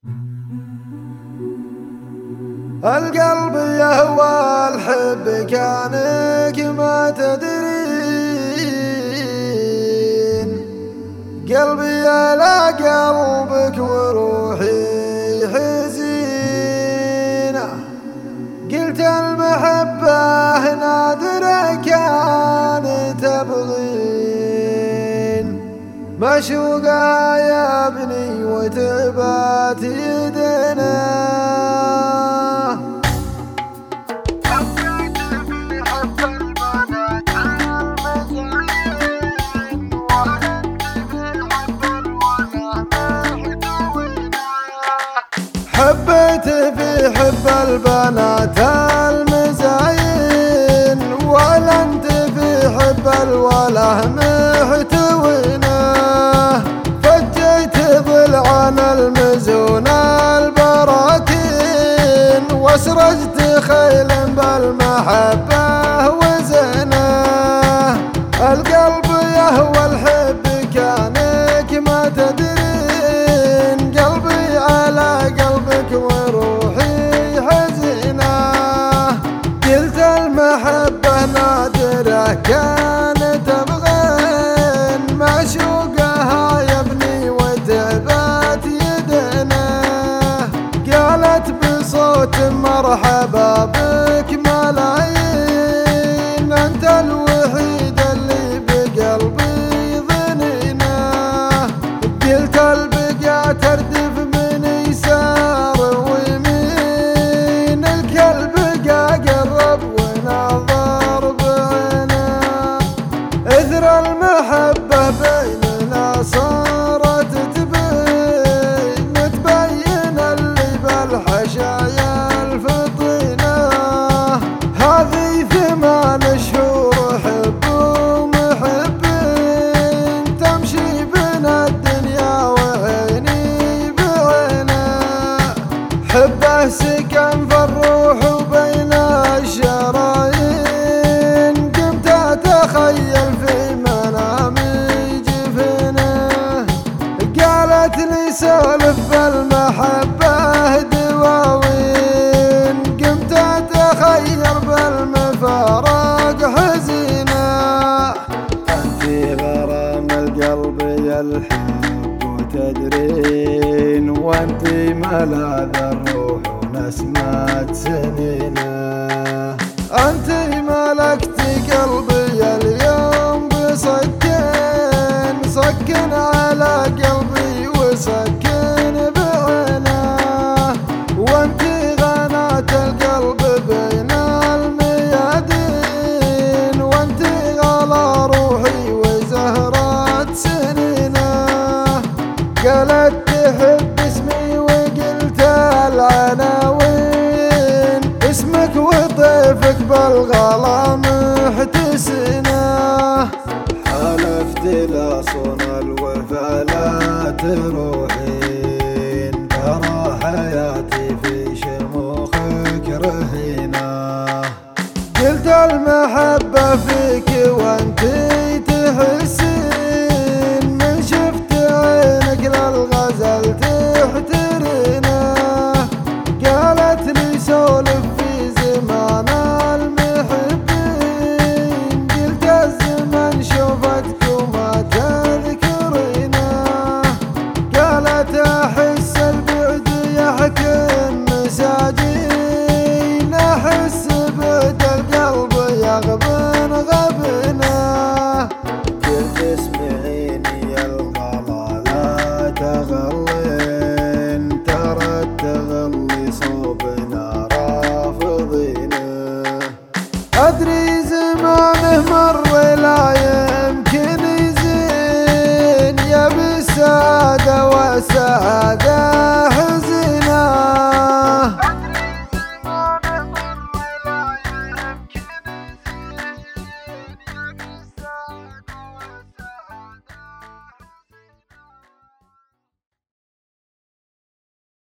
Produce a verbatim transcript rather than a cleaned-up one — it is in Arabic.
القلب يهوى الحب كانك ما تدرين، قلبي على قلبك وروحي حزينة. قلت المحبة نادرة كانت تبغين، مشوقة يا ابني وتبات يدنا. حبيت في حب البنات المزاين، ولا انت في حب الوله محتوينه. فجيت ضلعان المزون البراكين، واسرجت خيل بالمحبه وزنه. القلب يهوى الحب كانك ما تدرين، قلبي على قلبك وروحي حزينة. قلت المحبة نادرة كانت تبغين، معشوقها يا ابني وتبات يدنا. قالت بصوت مرحبا بك ملايين، انت الوحيد اللي بقلبي ظنينه. قلت البقا تردف من يسار ويمين، الكلب قا قرب ونظر بعينه. اثر المحبة بيننا صارت تبين، تبين اللي بالحشايا الفطينة. هذه ثمان شهور حب ومحبين، تمشي بنا الدنيا وعيني بعينه. حبه سكن في الروح وبين الشرايين، قمت اتخيل في منامي جفنه. قالت لي سولف بالمحبه دواوين، قمت اتخيل بالمفارق حزينه. انتي غرام القلب يا الحب وتدرين، وانتي ملاذ الروح ونسمة سنينه. انتي ملكتي قلبي اليوم بسكن، سكن على قلبي وسكن بعينه. وانتي غنات القلب بين الميادين، وانتي غلا روحي وزهرات سنينه. قالت تحب اسمي وقلت العناوين، اسمك وطيفك بالغلا محتسنه. حلفت لا صون الوفا لا تروحين، ترى حياتي في شموخك رهينه. قلت المحبة فيك وانتي تحسين، من شفت عينك للغزل تحترينه. قالت لي سولف في زمان المحبين، قلت الزمن شوفتك وما تذكرينه. قالت احس البعد يحكم مساجين، احس بعد القلب يغبن غبنه. قلت اسمعيني يا الغلا لا تغلين، ترى التغلي صوبنا رافضينه. ادري زمانه مر لا يمكن يزين، يا بالسعادة والسعادة